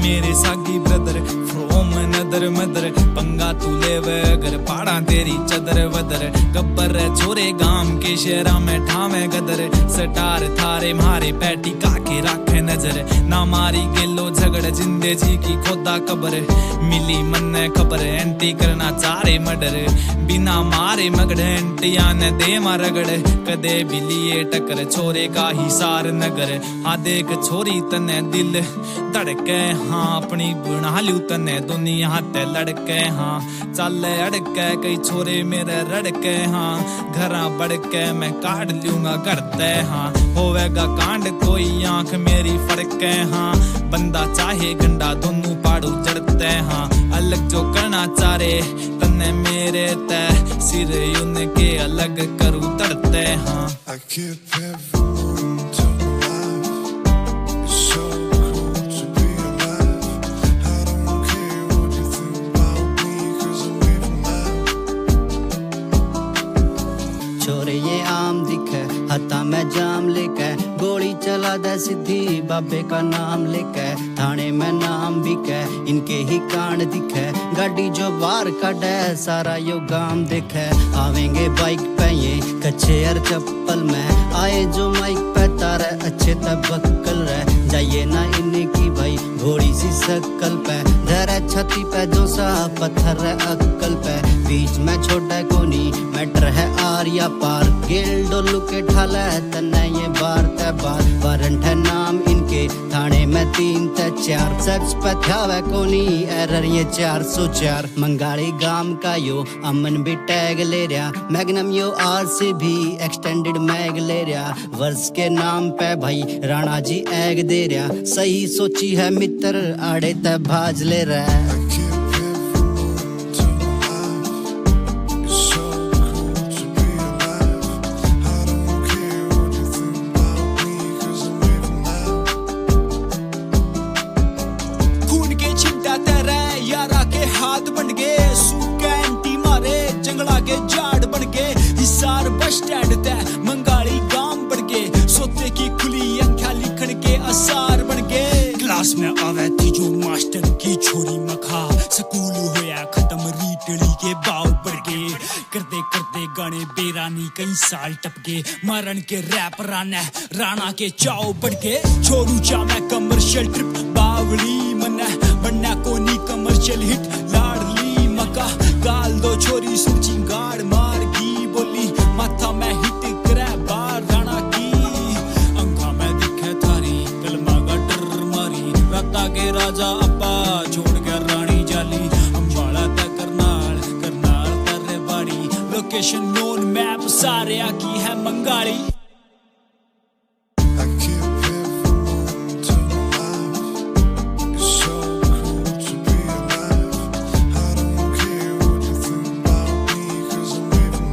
मेरे सागी brother from another mother पंगा तू लेवे अगर पाड़ा तेरी चदर वदर गब्बर छोरे गाम के शहरा में ठावे गदर सटार थारे मारे पैटी काके राखे नजर ना मारी गेलो झगड़ जिंदे जी की खोदा कबर मिली मन खबर एंटी करना चारे मडर बिना मारे मगड़ एंटिया ने दे रगड़ कदे भी लिए टकर छोरे का ही सार नगर हाँ देख छोरी तने दिल धड़के हाँ अपनी बुना लू तने दुनिया ते लड़के हाँ चल अड़के कई छोरे मेरे रड़के हाँ घरा बढ़के मैं काट लूंगा करते हाँ होवेगा कांड कोई आंख मेरी फड़के हाँ बंदा चाहे गंडा दोनों पाड़ू जड़ते हाँ अलग जो करना चारे तने मेरे ते सिर उनके अलग करूँ तड़ते हाँ I keep every moment of my life. It's so cool to be alive. I don't care what you think about me, 'cause I'm leaving now. छोरे ये आम दिखे हता में जाम लेके गोली चला दे सीधी बाबे का नाम लेके थाने में नाम बिके इनके ही कांड दिखे गाड़ी जो बाहर काटे सारा यो गाम देखे आवेंगे बाइक पे ये कच्चे और चप्पल में आए जो माइक पे तारे अच्छे तबक्कल रह जाइए ना इनकी भाई घोड़ी सी शक्ल पे धरे छाती पे जो सा पत्थर है अक्कल पे बीच में छोटा कोनी मैटर है आर या पार गेल डोलू के ठाला तन्ने ये बार ते बार वारंट है नाम इनके थाने में 3 ते 4 सर्च पे थावे कोनी एरर ये 404 मंगाली गाम का यो अमन भी टैग ले रहा magnum yo RCB extended mag ले रहा वर्ष के नाम पे भाई राणा जी एग दे रहा सही सोची है मित्र आड़े ते भाज ले रहा है I keep every moment of my life. It's so cool to be alive. I don't care what you think about me, 'cause I'm leaving now. खून के छिंटा तेरे यारा के हाथ बन गए सूखे एंटी मारे जंगला के झाड़ बन गए हिसार बस स्टैंड ते मंगाली गांव बढ़ गए सोते की खुली अंख्या लिखण के आसार बन गए क्लास में आवे थी जो मास्टर की छोरी मखा स्कूल होया खत्म रीटली के बाव बढ़ गए करते करते गाने बेरानी कई साल टप गए मरण के रैप राणा के चाव बढ़ गए छोरू चा मैं कमर्शियल ट्रिप बावली मना बनना कोनी कमर्शियल हिट लाडली मका गाल दो छोरी सुची गाड़ मार की बोली माथा में हिट करे बार राणा की अंखा में दिखे थारी कलमा का डर मारी रत्ता के राजा अब्बा छोड़ के रानी जाली अंबाला तक करनाल तररे बाड़ी लोकेशन नोन मैप सारे की है Mangali I keep every moment of my life. It's so cool to be alive. I don't care what you think about me, 'cause I'm leaving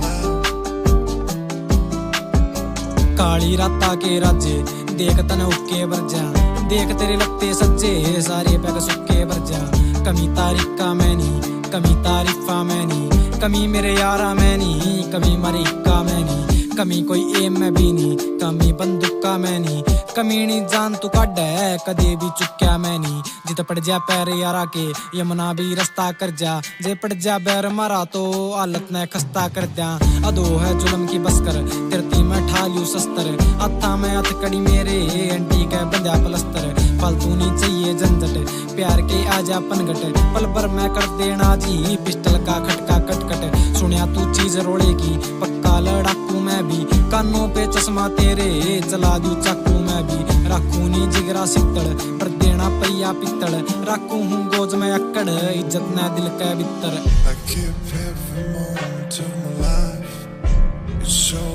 now. काली राता के राजे देख तन उक्के बरजा देख तेरे लगते सच्चे सारे पैग सुक्के बरजा कमी तारीफा में नहीं कमी तारीफा में नहीं कमी मेरे यारा में नहीं कमी मारी का में नहीं कमी कोई एम में भी नहीं कमी बंदूक का मैं नहीं कमी नहीं जान तू काट है कदे भी चुक्या मैं नहीं जित पड़ जा पैर यारा के यमुना भी रास्ता कर जा जे पड़ जा बैर मारा तो हालत न खस्ता कर दिया अदो है जुल्म की बसकर तिरती में ठालू शस्त्र अथा में हथकड़ी मेरे एंटी के बंदा पलस्तर फालतू नहीं चाहिए झंझट प्यार के आजा पनगट पल भर में कर देना जी पिस्टल का खटका कटकट सुनिया तू चीज रोड़ेगी पक्का लड़ाकू मैं भी कानों पे चश्मा तेरे चला दूं चाकू मैं भी राखू नी जिगरा सिक्तड़ पर देना पैया पित्तड़ राखू हूँ गोज में अक्कड़ इज्जत न दिल के भीतर I keep every moment of my life. It's so